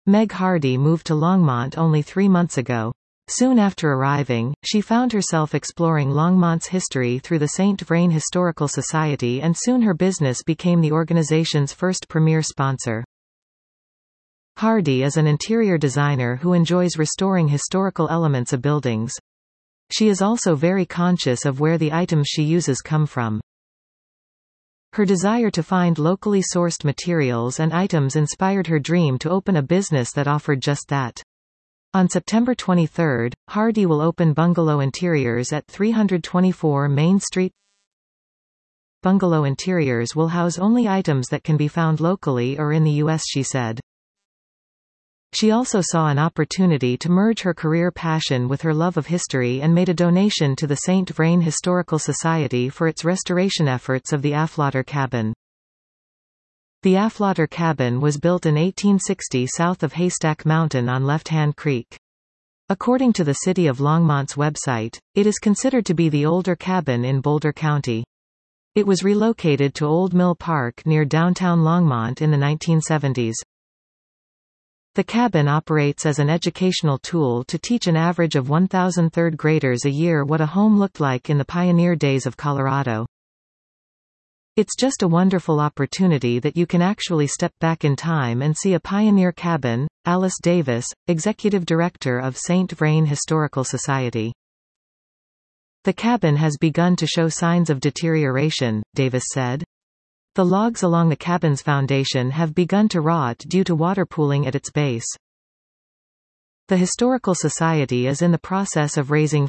Meg Hardy moved to Longmont only 3 months ago. Soon after arriving, she found herself exploring Longmont's history through the St. Vrain Historical Society, and soon her business became the organization's first premier sponsor. Hardy is an interior designer who enjoys restoring historical elements of buildings. She is also very conscious of where the items she uses come from. Her desire to find locally sourced materials and items inspired her dream to open a business that offered just that. On September 23, Hardy will open Bungalow Interiors at 324 Main Street. Bungalow Interiors will house only items that can be found locally or in the U.S., she said. She also saw an opportunity to merge her career passion with her love of history and made a donation to the St. Vrain Historical Society for its restoration efforts of the Aflater Cabin. The Aflater Cabin was built in 1860 south of Haystack Mountain on Left Hand Creek. According to the City of Longmont's website, it is considered to be the older cabin in Boulder County. It was relocated to Old Mill Park near downtown Longmont in the 1970s. The cabin operates as an educational tool to teach an average of 1,000 third graders a year what a home looked like in the pioneer days of Colorado. It's just a wonderful opportunity that you can actually step back in time and see a pioneer cabin. Alice Davis, Executive Director of St. Vrain Historical Society. The cabin has begun to show signs of deterioration, Davis said. The logs along the cabin's foundation have begun to rot due to water pooling at its base. The Historical Society is in the process of raising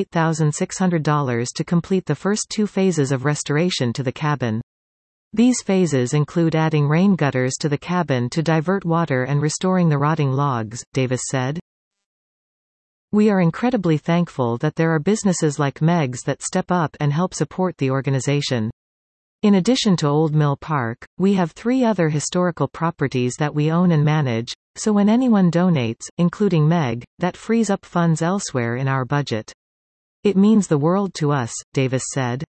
$48,600 to complete the first 2 phases of restoration to the cabin. These phases include adding rain gutters to the cabin to divert water and restoring the rotting logs, Davis said. We are incredibly thankful that there are businesses like Meg's that step up and help support the organization. In addition to Old Mill Park, we have 3 other historical properties that we own and manage, so when anyone donates, including Meg, that frees up funds elsewhere in our budget. It means the world to us, Davis said.